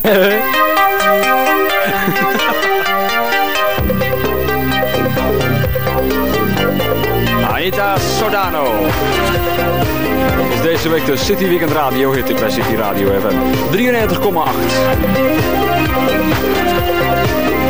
Anita Sordano is deze week de City Weekend Radio hit bij City Radio FM 93,8.